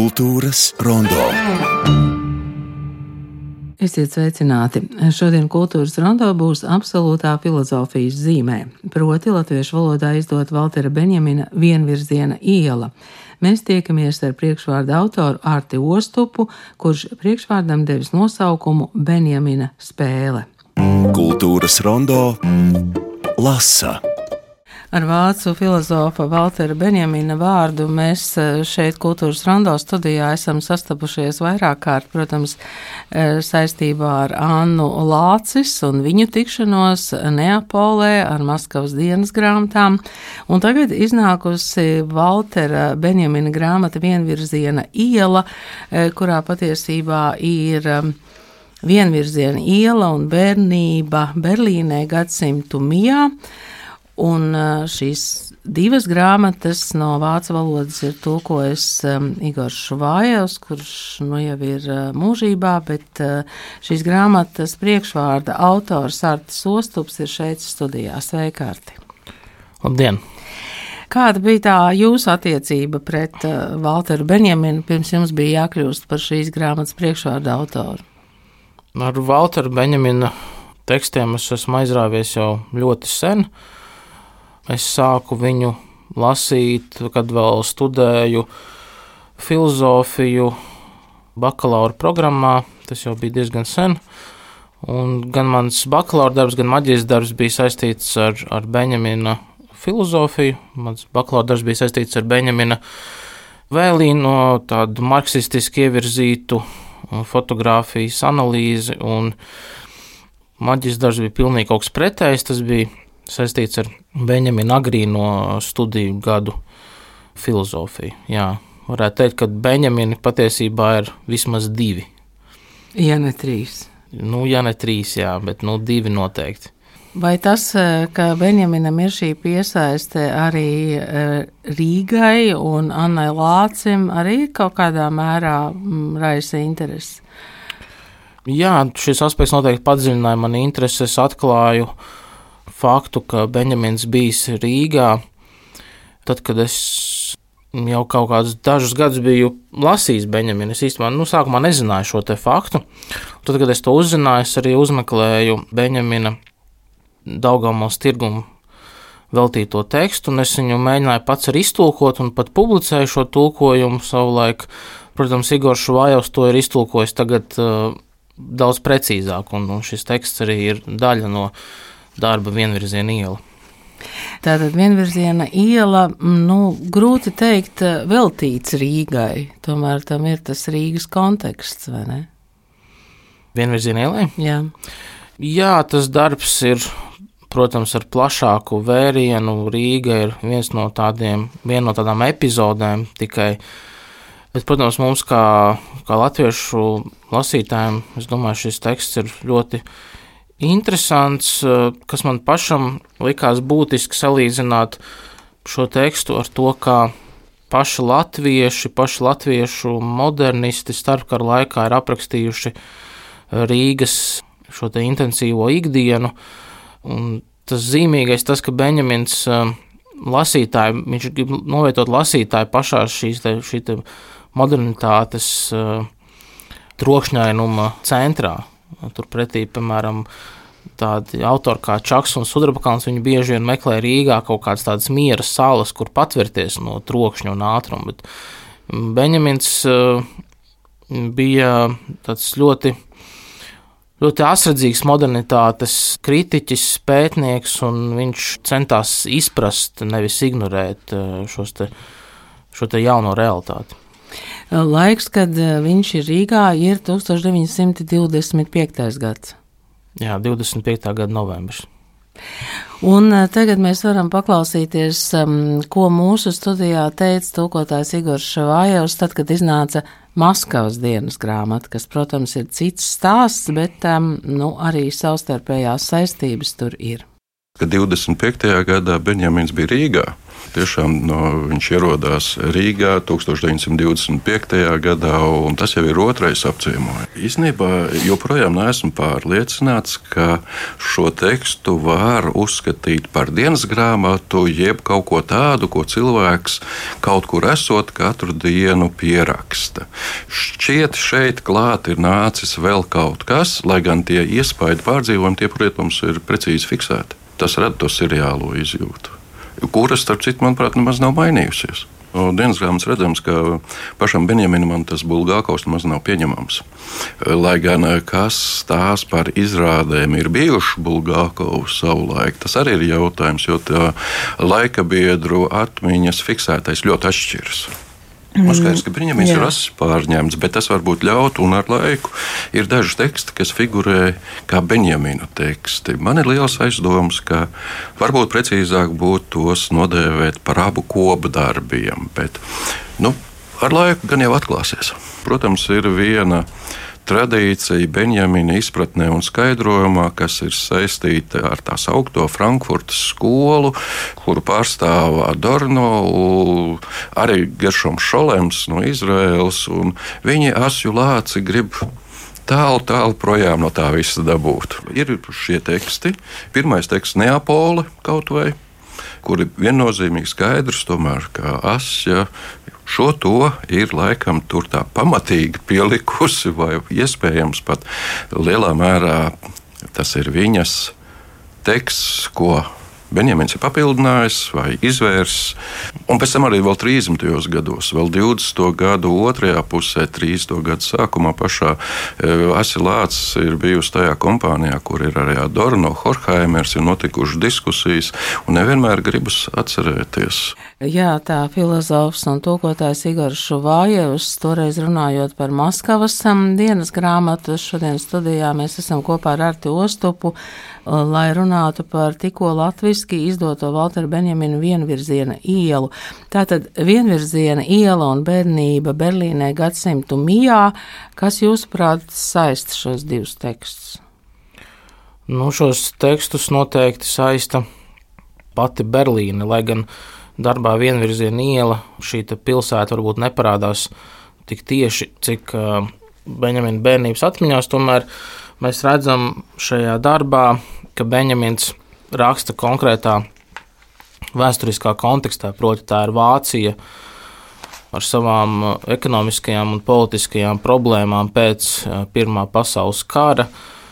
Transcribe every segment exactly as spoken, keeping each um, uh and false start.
Kultūras rondo. Esiet sveicināti. Šodien kultūras rondo būs absolūtā filozofijas zīmē, proti latviešu valodā izdot Valtera Benjamina vienvirziena iela. Mēs tiekamies ar priekšvārda autoru Arti Ostupu, kurš priekšvārdam devis nosaukumu Benjamina spēle. Kultūras rondo lasa. Ar vācu filozofa Valtera Benjamina vārdu mēs šeit kultūras rondo studijā esam sastapušies vairāk kārt, protams, saistībā ar Annu Lācis un viņu tikšanos Neapolē ar Maskavas dienas grāmatām. Un tagad iznākusi Valtera Benjamina grāmata Vienvirziena iela, kurā patiesībā ir vienvirziena iela un bērnība Berlīnē gadsimtu mijā. Un šīs divas grāmatas no vācu valodas ir tulkojis um, Igors Šuvājevs, kurš nu jau ir uh, mūžībā, bet uh, šīs grāmatas priekšvārda autors Artis Ostups ir šeit studijā. Sveiki, Arti! Labdien! Kāda bija tā jūsu attiecība pret uh, Valteru Benjaminu, pirms jums bija jākļūst par šīs grāmatas priekšvārda autoru? Ar Valteru Benjamina tekstiem es esmu aizrāvies jau ļoti sen. Es sāku viņu lasīt, kad vēl studēju filozofiju bakalaura programmā. Tas jau bija diezgan sen. Un gan mans bakalaura darbs, gan maģistra darbs bija saistīts ar, ar Benjamina filozofiju. Mans bakalaura darbs bija saistīts ar Benjamina vēlīnu no tādu marksistiski ievirzītu fotogrāfijas analīzi. Un maģistra darbs bija pilnīgi kaut kas pretējs. Tas bija saistīts ar Benjamina agrīno studiju gadu filozofiju. Jā, varētu teikt, ka Benjamini patiesībā ir vismaz divi. Ja ne trīs. Nu, ja ne trīs, jā, bet nu divi noteikti. Vai tas, ka Benjaminam ir šī piesaiste arī Rīgai un Annai Lācim, arī kaut kādā mērā raisa interesi? Jā, šis aspekts noteikti padziļināja mani intereses, atklāju faktu, ka Benjamins bijis Rīgā, tad, kad es jau kaut kādus dažus gadus biju lasījis Benjaminu, es īstenībā, nu, sākumā nezināju šo te faktu. Tad, kad es to uzzināju, es arī uzmeklēju Benjamina Daugavpils tirgumu veltīto tekstu, un es viņu mēģināju pats arī iztulkot, un pat publicēju šo tulkojumu savulaik. Protams, Igors Šuvājevs to ir iztulkojis tagad uh, daudz precīzāk, un, un šis teksts arī ir daļa no darba Vienvirziena iela. Tātad Vienvirziena iela, nu, grūti teikt, veltīts Rīgai, tomēr tam ir tas Rīgas konteksts, vai ne? Vienvirziena ielai? Jā. Jā, tas darbs ir, protams, ar plašāku vērienu. Rīga ir viens no tādiem, viena no tādām epizodēm tikai, bet, protams, mums kā, kā latviešu lasītājiem, es domāju, šis teksts ir ļoti interesants, kas man pašam likās būtiski salīdzināt šo tekstu ar to, kā paši latvieši, paši latviešu modernisti starpkara laikā ir aprakstījuši Rīgas šo te intensīvo ikdienu. Un tas zīmīgais tas, ka Benjamins lasītāji, viņš grib novietot lasītāju pašā šīs te, šī te modernitātes trokšņainuma centrā. Turpretī, piemēram, tādi autori kā Čaks un Sudrabkalns, viņi bieži vien meklē Rīgā kaut kādas tādas miera salas, kur patvērties no trokšņa un ātruma, bet Benjamins bija tāds ļoti, ļoti asredzīgs modernitātes kritiķis, pētnieks, un viņš centās izprast, nevis ignorēt šos te, šo te jauno realitāti. Laiks, kad viņš ir Rīgā, ir tūkstoš deviņi simti divdesmit piektais gads. Jā, divdesmit piektā gada novembris. Un tagad mēs varam paklausīties, ko mūsu studijā teica tulkotājs Igors Šuvājevs, tad, kad iznāca Maskavas dienas grāmata, kas, protams, ir cits stāsts, bet nu, arī savstarpējās saistības tur ir. Kad divdesmit piektajā gadā Benjamins bija Rīgā. Tiešām no, viņš ierodās Rīgā tūkstoš deviņsimt divdesmit piektajā gadā, un tas jau ir otrais apciemojums. Īsnībā joprojām neesmu pārliecināts, ka šo tekstu var uzskatīt par dienas grāmatu, jeb kaut ko tādu, ko cilvēks kaut kur esot katru dienu pieraksta. Šķiet, šeit klāt ir nācis vēl kaut kas, lai gan tie iespaidi pārdzīvojumi, tie, protams, ir precīzi fiksēti. Tas rada to seriālo izjūtu, kuras, starp citu, manuprāt, nemaz nav mainījusies. No dienas grāmatas redzams, ka pašam Benjaminam tas Bulgākovs nemaz nav pieņemams. Lai gan kas tās par izrādēm ir bijuši Bulgākovs savulaik, tas arī ir jautājums, jo tā laika biedru atmiņas fiksētais ļoti atšķiras. Man skaidrs, ka Benjamins ir asis pārņemts, bet tas varbūt ļaut, un ar laiku ir daži teksti, kas figurē kā Benjamina teksti. Man ir liels aizdoms, ka varbūt precīzāk būtu tos nodēvēt par abu kopdarbiem, bet nu, ar laiku gan jau atklāsies. Protams, ir viena tradīcija Benjamina izpratnē un skaidrojumā, kas ir saistīta ar tā saukto Frankfurtas skolu, kuru pārstāv Adorno, arī Geršoms Šolems no Izraēlas, un viņi asju lāci grib tālu, tālu projām no tā visa dabūt. Ir šie teksti. Pirmais teksts Neapole kaut vai, kur ir viennozīmīgi skaidrs, tomēr, ka asja šo to ir laikam tur tā pamatīgi pielikusi, vai iespējams pat lielā mērā tas ir viņas teksts, ko Benjamins ir papildinājis vai izvērsis. Un pēc tam arī vēl trīsdesmitajos gados, vēl divdesmito gadu otrajā pusē, trīsdesmito gadu sākumā pašā Asi Lācis ir bijusi tajā kompānijā, kur ir arī Adorno, Horkhaimers, ir notikušas diskusijas, un nevienmēr gribas atcerēties. Jā, tā filozofs un tulkotājs Igors Šuvājevs, toreiz runājot par Maskavas dienas grāmatu, šodien studijā mēs esam kopā ar Arti Ostupu, lai runātu par tikko latviski izdoto Valtera Benjamina vienvirziena ielu. Tātad vienvirziena iela un bērnība Berlīnē gadsimtu mijā, kas jūsuprāt saista šos divus tekstus? Nu, šos tekstus noteikti saista pati Berlīne, lai gan darbā vienvirziena iela šī pilsēta varbūt neparādās tik tieši, cik uh, Benjamina bērnības atmiņās, tomēr mēs redzam šajā darbā, ka Benjamins raksta konkrētā vēsturiskā kontekstā, proti tā ir Vācija ar savām ekonomiskajām un politiskajām problēmām pēc Pirmā pasaules kara.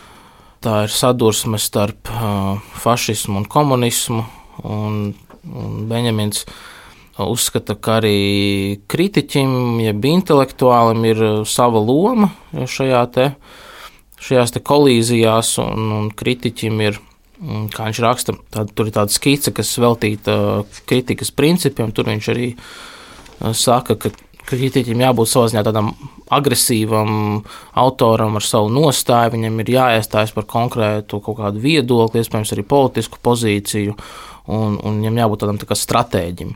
Tā ir sadursme starp fašismu un komunismu, un, un Benjamins uzskata, ka arī kritiķim, jeb intelektuālim ir sava loma šajā te šajās te kolīzijās, un, un kritiķim ir, kā viņš raksta, tād, tur ir tāda skice, kas veltīta kritikas principiem. Tur viņš arī saka, ka kritiķim jābūt savā ziņā tādam agresīvam autoram ar savu nostāju, viņam ir jāiestājas par konkrētu kaut kādu viedokli, iespējams arī politisku pozīciju, un, un viņam jābūt tādam tā kā stratēģim.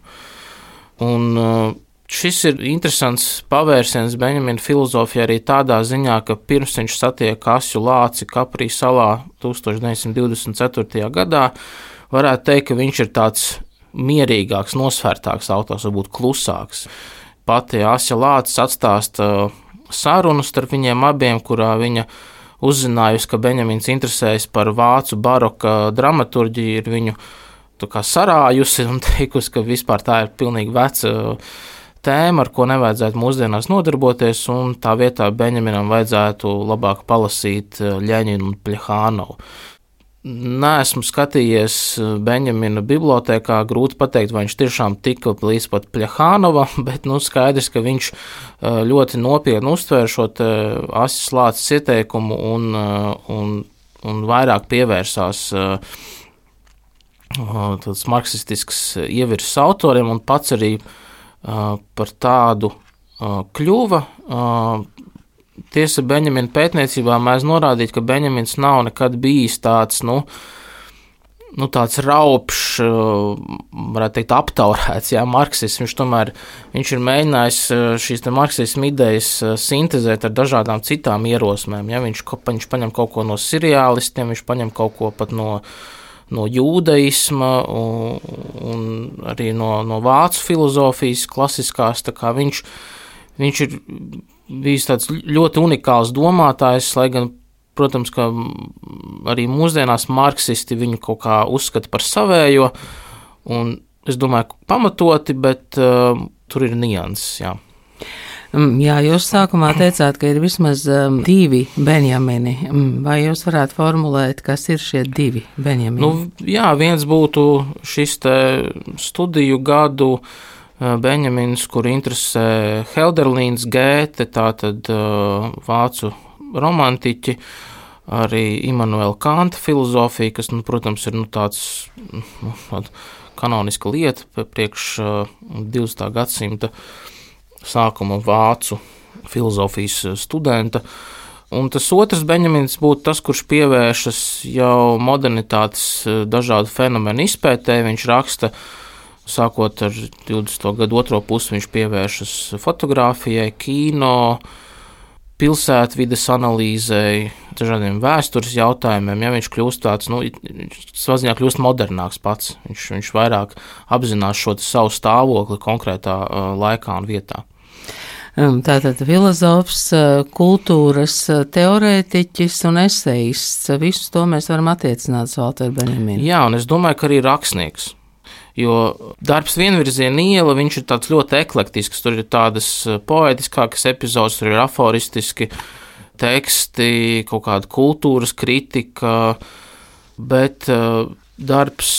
Un šis ir interesants pavērsiens Benjamina filozofijā arī tādā ziņā, ka pirms viņš satiek Asju Lāci Kaprī salā tūkstoš deviņsimt divdesmit ceturtajā gadā, varētu teikt, ka viņš ir tāds mierīgāks, nosvērtāks autors, varbūt klusāks. Pati Asja Lācis atstāsta sarunu starp viņiem abiem, kurā viņa uzzinājusi, ka Benjamins interesējas par vācu baroka dramaturģiju, ir viņu tā kā sarājusi un teikusi, ka vispār tā ir pilnīgi veca tēma, ar ko nevajadzētu mūsdienās nodarboties, un tā vietā Benjaminam vajadzētu labāk palasīt Ļeņinu un Pļehānovu. Neesmu skatījies Benjamina bibliotēkā, grūti pateikt, vai viņš tiešām tika līdz pat Pļehānovam, bet nu, skaidrs, ka viņš ļoti nopietni uztvēra šo Asjas Lācis ieteikumu un, un, un vairāk pievērsās tāds marksistisks ievirzes autoriem, un pats arī par tādu kļuva. Tiesa, Benjamina pētniecībā mēs norādīt, ka Benjamins nav nekad bijis tāds, nu, nu tāds raupšs, varētu teikt, aptaurēts, jā, marksists. Viņš tomēr, viņš ir mēģinājis šīs te marksismu idejas sintezēt ar dažādām citām ierosmēm, ja viņš, viņš paņem kaut ko no seriālistiem, viņš paņem kaut ko pat no no jūdaisma un, un arī no, no vācu filozofijas klasiskās, tā kā viņš, viņš ir bijis tāds ļoti unikāls domātājs, lai gan, protams, ka arī mūsdienās marksisti viņu kaut kā uzskata par savējo, un es domāju, pamatoti, bet uh, tur ir nianses, jā. Jā, jūs sākumā teicāt, ka ir vismaz um, divi Benjamini. Vai jūs varētu formulēt, kas ir šie divi Benjamini? Nu, jā, viens būtu šis te studiju gadu Benjamins, kur interesē Helderlīns, Gēte, tātad uh, vācu romantiķi, arī Immanuela Kanta filozofija, kas, nu, protams, ir nu, tāds nu, kanoniska lieta priekš uh, divdesmitā gadsimta sākuma vācu filozofijas studenta. Un tas otrs Benjamins būtu tas, kurš pievēršas jau modernitātes dažādu fenomenu izpētē. Viņš raksta, sākot ar divdesmito gadu otro pusi, viņš pievēršas fotogrāfijai, kino, pilsētvides analīzei, dažādiem vēstures jautājumiem. Ja viņš kļūst tāds, nu, savā ziņā kļūst modernāks pats. Viņš, viņš vairāk apzinās šo savu stāvokli konkrētā uh, laikā un vietā. Tātad filozofs, kultūras teorētiķis un esejists. Visu to mēs varam attiecināt uz Valteru Benjaminu. Jā, un es domāju, ka arī rakstnieks. Jo darbs vienvirziena iela, viņš ir tāds ļoti eklektisks. Tur ir tādas poētiskākas epizodes, tur ir aforistiski teksti, kaut kāda kultūras kritika, bet darbs,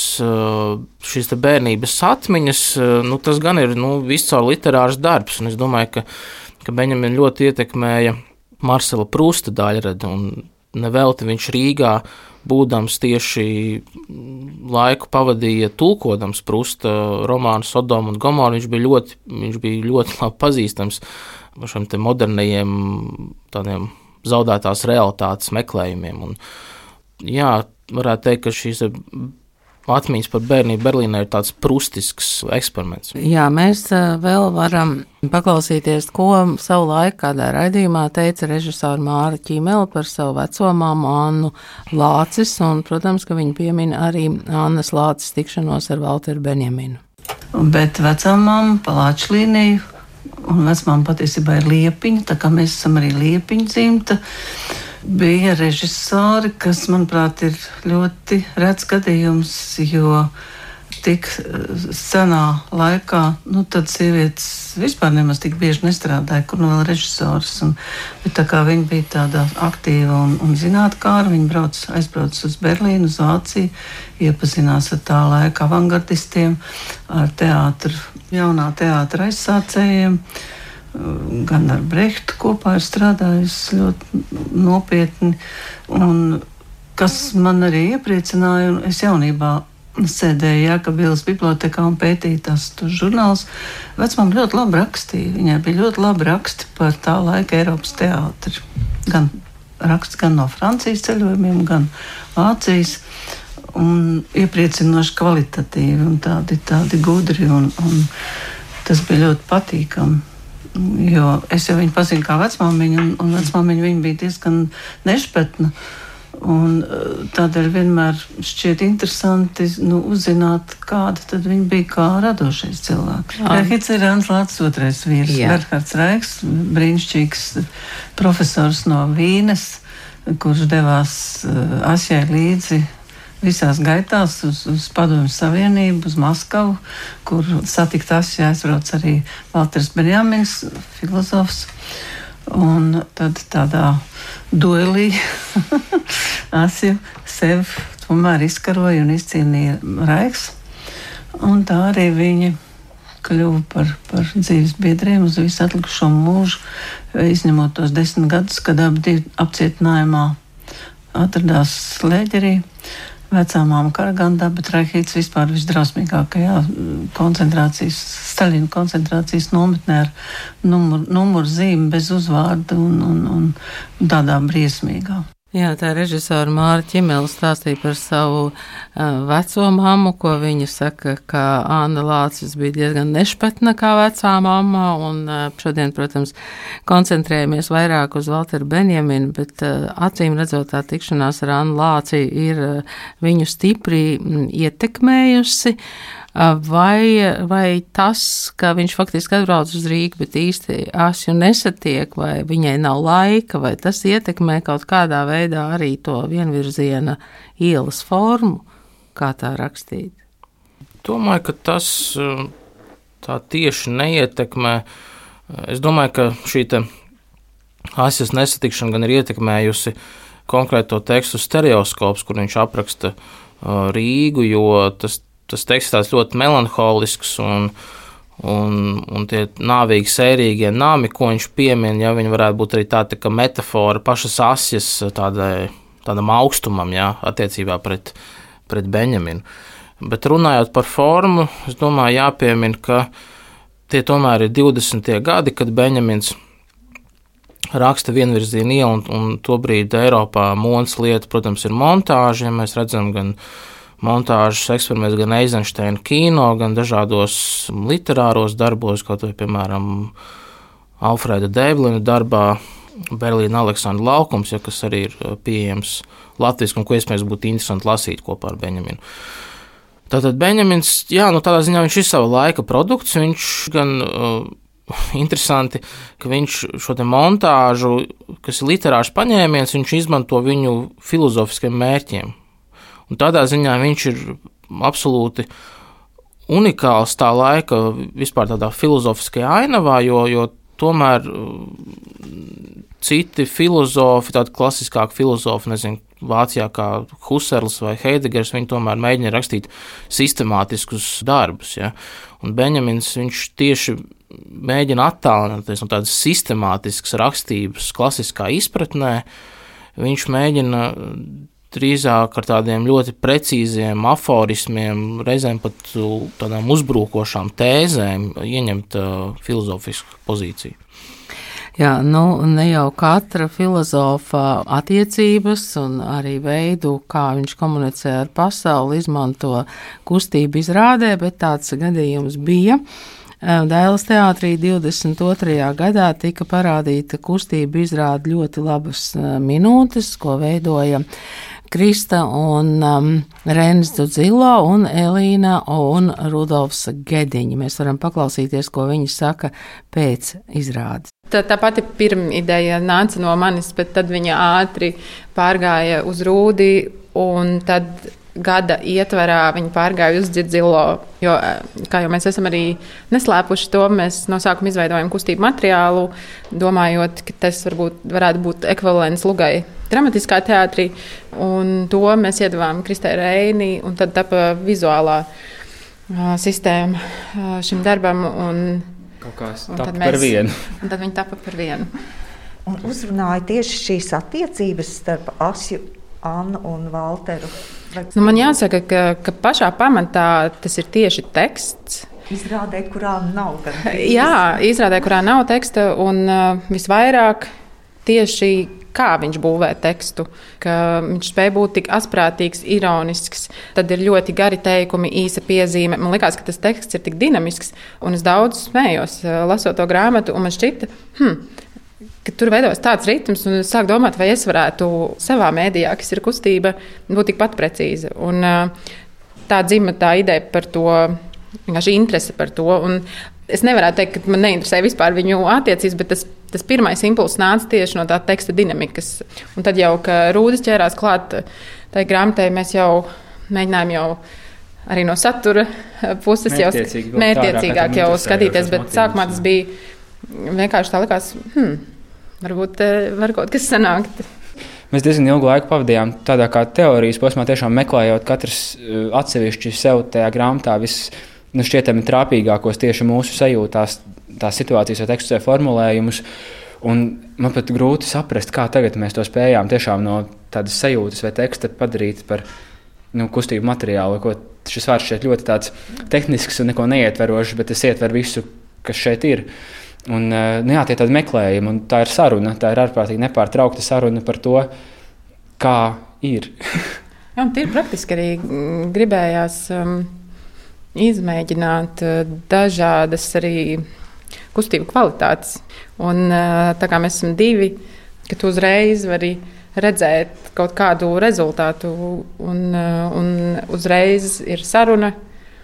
šīs te bērnības atmiņas, nu, tas gan ir nu, viscaur literārs darbs. Un es domāju, ka, ka Benjaminu ļoti ietekmēja Marsela Prusta daļrada, un nevelti viņš Rīgā, būdams tieši laiku pavadīja tulkodams Prusta romānu Sodomu un Gomoru. Viņš bija ļoti, viņš bija ļoti labi pazīstams šiem te modernajiem tādiem zaudētās realitātes meklējumiem. Un, jā, varētu teikt, ka šīs atmiņas par bērnību Berlīnē ir tāds prustisks eksperiments. Jā, mēs vēl varam paklausīties, ko savu laiku kādā raidījumā teica režisora Māra Ķīmele par savu veco māmu Annu Lācis, un, protams, ka viņa piemina arī Annas Lācis tikšanos ar Valteru Benjaminu. Bet vecā mamma pa Lāču līniju, un vecmāma patiesībā ir Liepiņa, tā kā mēs esam arī Liepiņa dzimta, bija režisori, kas, manuprāt, ir ļoti rets gadījums, jo tik senā laikā, nu, tad sievietes vispār nemaz tik bieži nestrādāja, kur nu vēl režisors. Un, bet tā kā viņa bija tāda aktīva un, un zinātkāra, viņa brauc, aizbrauc uz Berlīnu, uz Vāciju, iepazinās ar tā laika avangardistiem, ar teātru, jaunā teātra aizsācējiem. Gan ar Brehtu kopā ir strādājusi ļoti nopietni. Un kas man arī iepriecināja, un es jaunībā sēdēju Jēkabīles bibliotekā un pētīju tās žurnālus, vecmāma ļoti labi rakstīja. Viņai bija ļoti labi raksti par tā laika Eiropas teātri. Gan raksts gan no Francijas ceļojumiem, gan Vācijas. Un iepriecinoši kvalitatīvi un tādi, tādi gudri. Un, un tas bija ļoti patīkami. Jo es jau viņu pazinu kā vecmāmiņu, un, un vecmāmiņa viņa bija diezgan nešpetna. Un tādēļ vienmēr šķiet interesanti nu, uzzināt, kāda tad viņa bija kā radošais cilvēks. Rehits ir Ants Lācis otrais vīrs, Berhards Raiks, brīnišķīgs profesors no Vīnes, kurš devās uh, Asjai līdzi visās gaitās uz, uz Padomju Savienību, uz Maskavu, kur satikt Asju aizbrauc arī Valters Benjamins, filozofs. Un tad tādā duelī Asju sev tomēr izkaroja un izcīnīja Raiks. Un tā arī viņi kļuva par, par dzīves biedriem uz visu atlikušo mūžu, izņemot tos desmit gadus, kad abi divi apcietinājumā atradās Slēģerī. Vecā māma Karagandā, bet Raihīts vispār visdrausmīgākajā koncentrācijas, Staļina koncentrācijas nometnē ar numuru, numuru zīmi bez uzvārda un, un, un tādā briesmīgā. Jā, tā režisora Māra Ķimele stāstīja par savu uh, veco mammu, ko viņa saka, ka Anna Lācis bija diezgan nešpatna kā vecā mamma, un uh, šodien, protams, koncentrējamies vairāk uz Valteru Benjaminu, bet uh, acīm redzot tā tikšanās ar Annu Lāci ir uh, viņu stipri mm, ietekmējusi. Vai, vai tas, ka viņš faktiski atbrauc uz Rīgu, bet īsti asju nesatiek, vai viņai nav laika, vai tas ietekmē kaut kādā veidā arī to vienvirziena ielas formu, kā tā rakstīt? Domāju, ka tas tā tieši neietekmē. Es domāju, ka šī te asjas nesatikšana gan ir ietekmējusi konkrēto tekstu stereoskops, kur viņš apraksta Rīgu, jo tas Tas teksts tāds ļoti melanholisks un, un, un tie nāvīgi sērīgie nami, ko viņš piemin, ja viņi varētu būt arī tāda tā metafora pašas asjas tādai, tādam augstumam, ja, attiecībā pret, pret Benjaminu. Bet runājot par formu, es domāju jāpiemin, ka tie tomēr ir divdesmitie gadi, kad Benjamins raksta vienvirzienu ielu, un, un tobrīd Eiropā modes lieta, protams, ir montāža, ja mēs redzam gan montāžas eksperiments gan Eizensteina kino, gan dažādos literāros darbos, kaut vai, piemēram, Alfreda Devlina darbā Berlīna Aleksandra laukums, ja, kas arī ir pieejams latviski un ko iespējams būtu interesanti lasīt kopā ar Benjaminu. Tātad Benjamins, jā, nu tādā ziņā viņš ir sava laika produkts, viņš gan uh, interesanti, ka viņš šo te montāžu, kas ir literārs paņēmiens, viņš izmanto viņu filozofiskiem mērķiem. Un tādā ziņā viņš ir absolūti unikāls tā laika vispār tādā filozofiskajā ainavā, jo, jo tomēr citi filozofi, tādi klasiskāki filozofi, nezinu, Vācijā kā Husserls vai Heidegers, viņi tomēr mēģina rakstīt sistemātiskus darbus. Ja? Un Benjamins, viņš tieši mēģina attālināties no tādas sistemātiskas rakstības klasiskā izpratnē, viņš mēģina drīzāk ar tādiem ļoti precīziem aforismiem, reizēm pat tādām uzbrukošām tēzēm ieņemt filozofisku pozīciju. Jā, nu ne jau katra filozofa attiecības un arī veidu, kā viņš komunicē ar pasauli, izmanto kustību izrādē, bet tāds gadījums bija. Dailes teātrī divdesmit otrajā gadā tika parādīta kustība izrāda ļoti labas minūtes, ko veidoja Krista un um, Renis Dudzilo un Elīna un Rudolfs Gediņi. Mēs varam paklausīties, ko viņi saka pēc izrādes. Tā, tā pati pirmā ideja nāca no manis, bet tad viņa ātri pārgāja uz Rūdi, un tad gada ietverā viņi pārgāja uz Dzidzilo, jo, kā jau mēs esam arī neslēpuši to, mēs no sākuma izveidojam kustību materiālu, domājot, ka tas varbūt varētu būt ekvivalents Lugai dramatiskā teātrī, un to mēs iedavām Kristē Reini, un tad tapa vizuālā uh, sistēma uh, šim darbam, un, kaut kā un tapa tad mēs, par vienu. Un tad viņi tapa par vienu. Un uzrunāja tieši šīs attiecības starp Asju, Annu un Valteru. Nu, man jāsaka, ka, ka pašā pamatā tas ir tieši teksts. Izrādē, kurā nav gan. Jā, izrādē, kurā nav teksta, un uh, visvairāk tieši kā viņš būvē tekstu, ka viņš spēj būt tik asprātīgs, ironisks, tad ir ļoti gari teikumi, īsa piezīme. Man likās, ka tas teksts ir tik dinamisks, un es daudz smējos, lasot to grāmatu, un man šķita, hm, ka tur veidojas tāds ritms, un es sāku domāt, vai es varētu savā mēdījā, kas ir kustība, būt tikpat precīza. Un tā dzima tā ideja par to, vienkārši interese par to, un es nevarētu teikt, ka man neinteresē vispār viņu attiecības, bet tas, tas pirmais impulss nāca tieši no tā teksta dinamikas. Un tad jau, kad Rūdis ķērās klāt tai grāmatai, mēs jau mēģinājām jau arī no satura puses jau mērķtiecīgāk jau skatīties, bet sākumā tas bija vienkārši tā likās, hmm, varbūt var kaut kas sanākt. Mēs diezgan ilgu laiku pavadījām tādā kā teorijas posmā, tiešām meklējot katrs atsevišķi sev tajā grāmatā viss, nu, šķietami trāpīgākos tieši mūsu sajūtās, tās situācijas vai tekstus vai formulējumus. Un man pat grūti saprast, kā tagad mēs to spējām tiešām no tādas sajūtas vai teksta padarīt par nu, kustību materiālu. Ko šis vārds šeit ļoti tāds tehnisks un neko neietverošs, bet tas ietver visu, kas šeit ir. Un, nu, jā, tie tādi meklējumi, un tā ir saruna, tā ir ārprātīgi nepārtraukta saruna par to, kā ir. Jā, un tīri praktiski arī gribējās um, izmēģināt uh, dažādas arī kustību kvalitātes. Un uh, tā kā mēs esam divi, ka tu uzreiz vari redzēt kaut kādu rezultātu un, uh, un uzreiz ir saruna.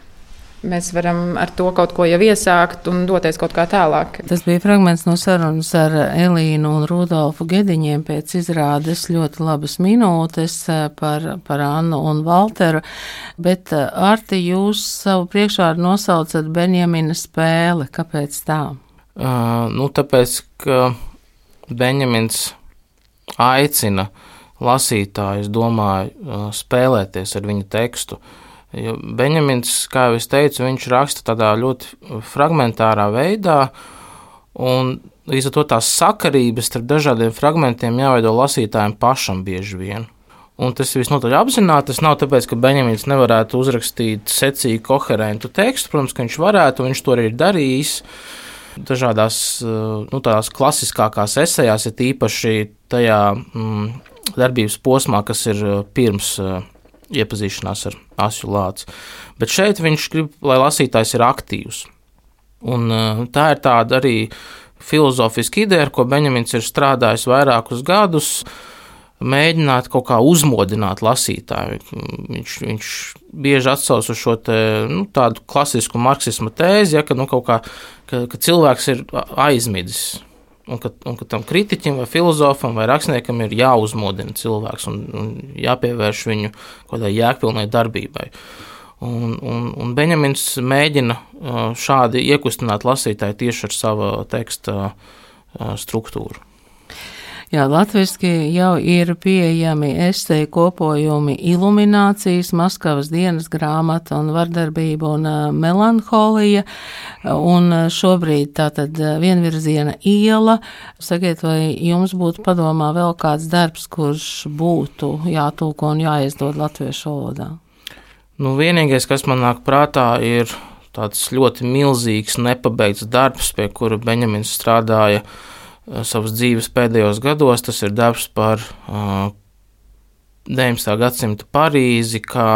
Mēs varam ar to kaut ko jau iesākt un doties kaut kā tālāk. Tas bija fragments no sarunas ar Elīnu un Rudolfu Gediņiem pēc izrādes ļoti labas minūtes par, par Annu un Valteru, bet Arti, jūs savu priekšvārdu nosaucat Benjamina spēle. Kāpēc tā? Uh, nu, tāpēc, ka Benjamins aicina lasītājus, domāju, spēlēties ar viņa tekstu. Jo Benjamins, kā jau es teicu, viņš raksta tādā ļoti fragmentārā veidā, un līdz ar to tās sakarības starp dažādiem fragmentiem jāveido lasītājiem pašam bieži vien. Un tas ir visnotaļ apzināti. Tas nav tāpēc, ka Benjamins nevarētu uzrakstīt secīgu, koherentu tekstu. Protams, ka viņš varētu, un viņš to arī ir darījis. Dažādās nu, tādās klasiskākās esejās, ir īpaši tajā mm, darbības posmā, kas ir pirms iepazīšanās ar Asju Lāci. Bet šeit viņš grib, lai lasītājs ir aktīvs. Un tā ir tāda arī filozofiska ideja, ar ko Benjamins ir strādājis vairākus gadus, mēģināt kaut kā uzmodināt lasītāju. Viņš, viņš bieži atsauc uz šo te, nu, tādu klasisku marksismu tēzi, ja, ka, nu, kaut kā, ka, ka cilvēks ir aizmidzis. Un ka, un ka tam kritiķim vai filozofam vai rakstniekam ir jāuzmodina cilvēks un, un jāpievērš viņu kaut kādai jēgpilnai darbībai. Un, un, un Benjamins mēģina šādi iekustināt lasītāju tieši ar savu teksta struktūru. Jā, latviski jau ir pieejami eseju kopojumi Iluminācijas, Maskavas dienas grāmata un Vardarbība un melanholija, un šobrīd tātad Vienvirziena iela. Sakiet, vai jums būtu padomā vēl kāds darbs, kurš būtu jātulko un jāizdod latviešu valodā? Nu, vienīgais, kas man nāk prātā, ir tāds ļoti milzīgs, nepabeigts darbs, pie kura Benjamins strādāja savas dzīves pēdējos gados. Tas ir darbs par uh, deviņdesmitā gadsimta Parīzi, kā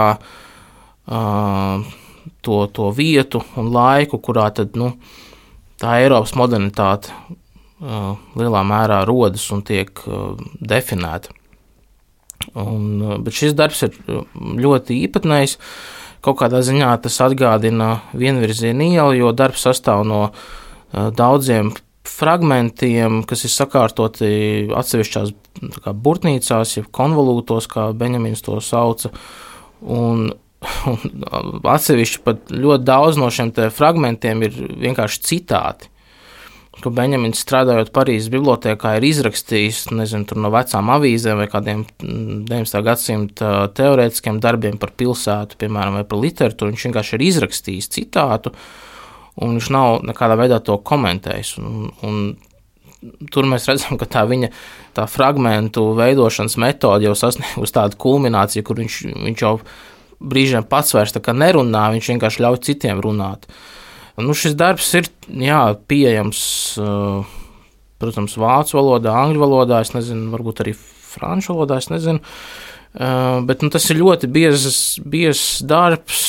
uh, to, to vietu un laiku, kurā tad, nu, tā Eiropas modernitāte uh, lielā mērā rodas un tiek uh, definēta. Un, uh, bet šis darbs ir ļoti īpatnējs. Kaut kādā ziņā tas atgādina Vienvirziena ielu, jo darbs sastāv no uh, daudziem fragmentiem, kas ir sakārtoti atsevišķās kā burtnīcās, jeb konvolūtos, kā Benjamins to sauca, un, un atsevišķi pat ļoti daudz no šiem te fragmentiem ir vienkārši citāti, ko Benjamins strādājot Parīzes bibliotēkā ir izrakstījis, nezinu, tur no vecām avīzēm vai kādiem deviņdesmitā gadsimta teorētiskiem darbiem par pilsētu, piemēram, vai par literatūru. Viņš vienkārši ir izrakstījis citātu, un viņš nav nekādā veidā to komentējis. Un, un tur mēs redzam, ka tā viņa tā fragmentu veidošanas metode jau sasniegusi tādu kulmināciju, kur viņš, viņš jau brīžiem pats vairs tā kā nerunā, viņš vienkārši ļauj citiem runāt. Nu, šis darbs ir, jā, pieejams, protams, vācu valodā, angļu valodā, es nezinu, varbūt arī franču valodā, es nezinu, bet nu, tas ir ļoti biezs, biezs darbs.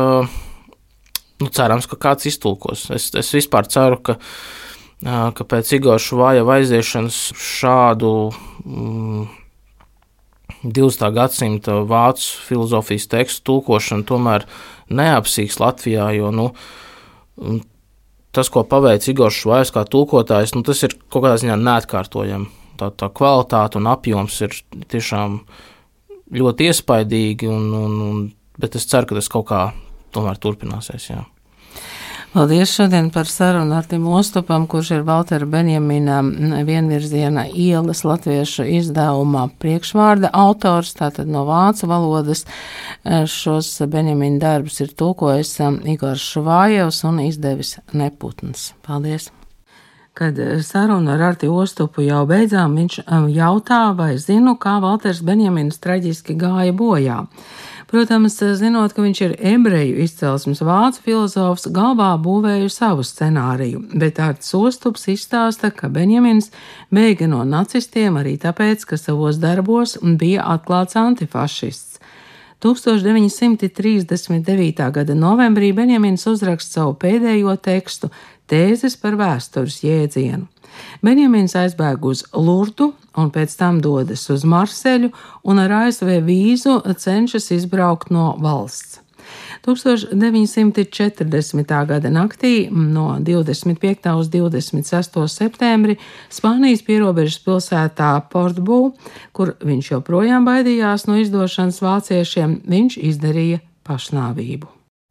Nu, cerams, ka kāds iztulkos. Es, es vispār ceru, ka, ka pēc Igora Šuvājeva aiziešanas šādu mm, divdesmitā gadsimta vācu filozofijas tekstu tulkošanu tomēr neapsīks Latvijā, jo nu, tas, ko paveic Igors Šuvājevs kā tulkotājs, nu, tas ir kaut kādā ziņā neatkārtojami. Tā, tā kvalitāte un apjoms ir tiešām ļoti iespaidīgi, un, un, un, bet es ceru, ka tas kaut kā tomēr turpināsies, jā. Paldies šodien par sarunu Artim Ostupam, kurš ir Valtera Benjamina Vienvirziena ielas latviešu izdevumā priekšvārda autors, tātad no vācu valodas. Šos Benjamina darbus ir tulkojis Igors Šuvājevs un izdevis Neputns. Paldies! Kad sarunu ar Arti Ostupu jau beidzām, viņš jautā, vai zinu, kā Valters Benjamins traģiski gāja bojā. Protams, zinot, ka viņš ir ebreju izcelsmes vācu filozofs, galvā būvēju savu scenāriju, bet Arts Ostups izstāsta, ka Benjamins bēga no nacistiem arī tāpēc, ka savos darbos bija atklāts antifašists. tūkstoš deviņi simti trīsdesmit devītā gada novembrī Benjamins uzraksta savu pēdējo tekstu Tēzes par vēstures jēdzienu. Benjamins aizbēg uz Lurdu un pēc tam dodas uz Marseļu un ar A S V vīzu cenšas izbraukt no valsts. tūkstoš deviņi simti četrdesmitā gada naktī no divdesmit piektā uz divdesmit sesto septembri Spānijas pierobežas pilsētā Portbū, kur viņš joprojām baidījās no izdošanas vāciešiem, viņš izdarīja pašnāvību.